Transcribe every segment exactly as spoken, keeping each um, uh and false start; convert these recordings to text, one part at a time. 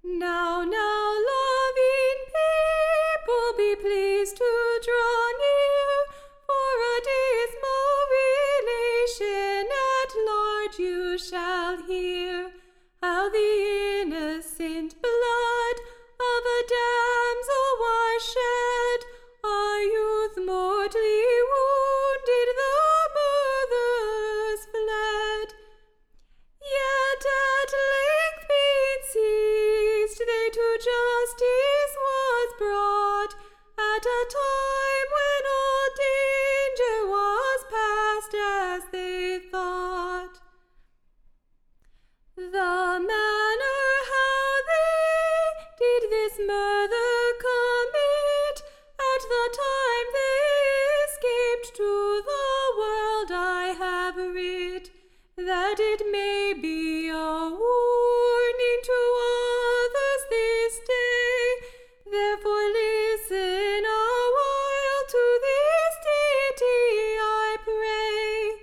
Now, now, loving people, be pleased to draw near, for a dismal relation at large you shall hear, how the innocent blood of a damsel was shed, a youth mortally wounded, the mothers fled. Yet at length being seized, they to justice was brought, at a time when all danger was past, as they thought. The manner how they did this murder commit, at the time they escaped to the world I have writ, that it may be a warning to others this day. Therefore listen a while to this ditty, I pray.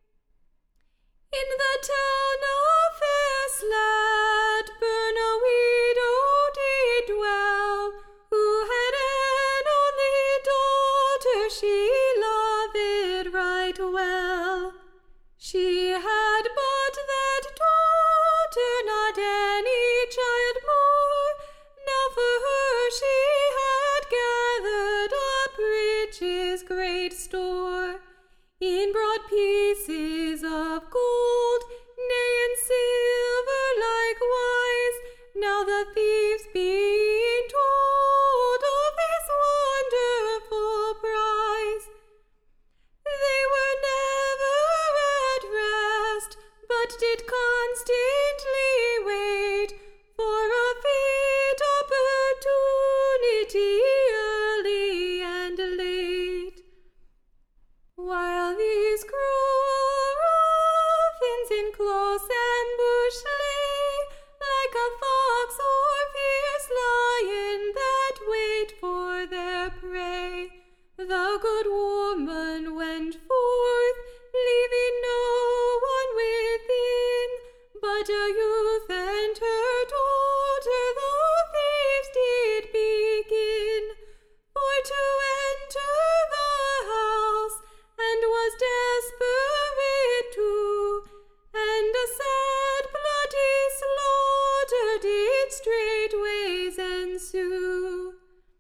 In the town of Fairslad-burn a widow did dwell, who had an only daughter she loved right well. She had but that daughter, not any child more. Now for her she had gathered up riches great store, in broad pieces of gold, nay, in silver likewise. Now the thieves being told of this wonderful prize, they were never at rest, but did constantly wait for a fit opportunity, early and late. While these cruel ruffians in close ambush lay, like a fox or fierce lion that wait for their prey, the good woman went forth, leaving no one within, but a youth and her daughter the thieves did begin, for to enter the house, and was desperate too, and a sad bloody slaughter did straightways ensue.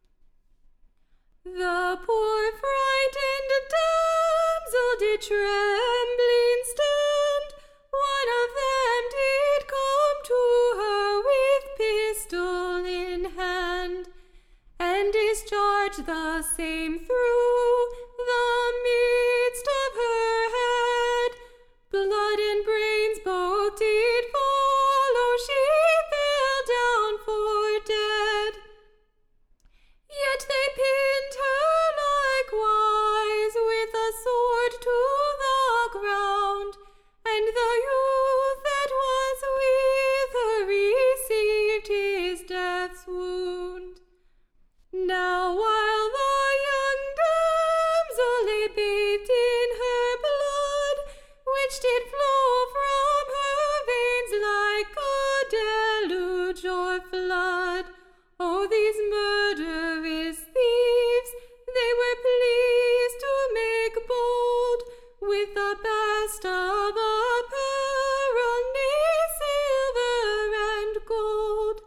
The poor frightened damsel did trembling stand, one of them did come to her with pistol in hand, and discharged the same through the midst of her head. Blood and brains both did follow, she fell down for dead. Yet they pinned her likewise with a sword to the ground, and the youth that was with her received his death's wound. Now while the young damsel lay bathed in her blood, which did flow from her veins like a deluge or flood, oh, these murderous thieves, they were pleased to make bold with the best of apparel, nay, silver and gold.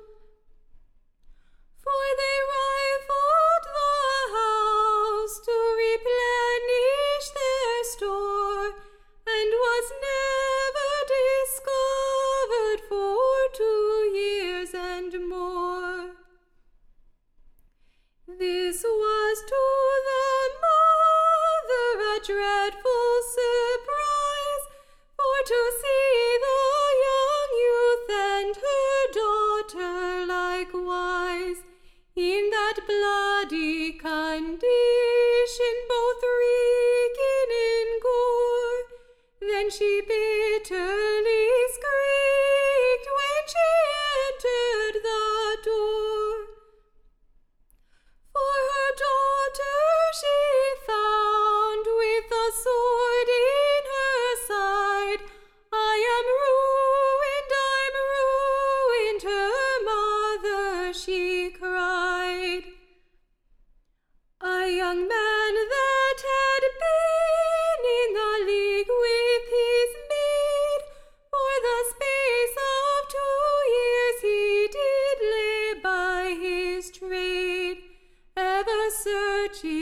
For they rifled the house to replenish their store, and was never discovered for two years and more. This was to the mother a dreadful surprise, for to see the young youth and her daughter likewise in that bloody condition, both reeking in gore. Then she bitterly screamed when she entered the door. For her daughter she found with a sword in her side. I am ruined, I'm ruined, her mother Jesus.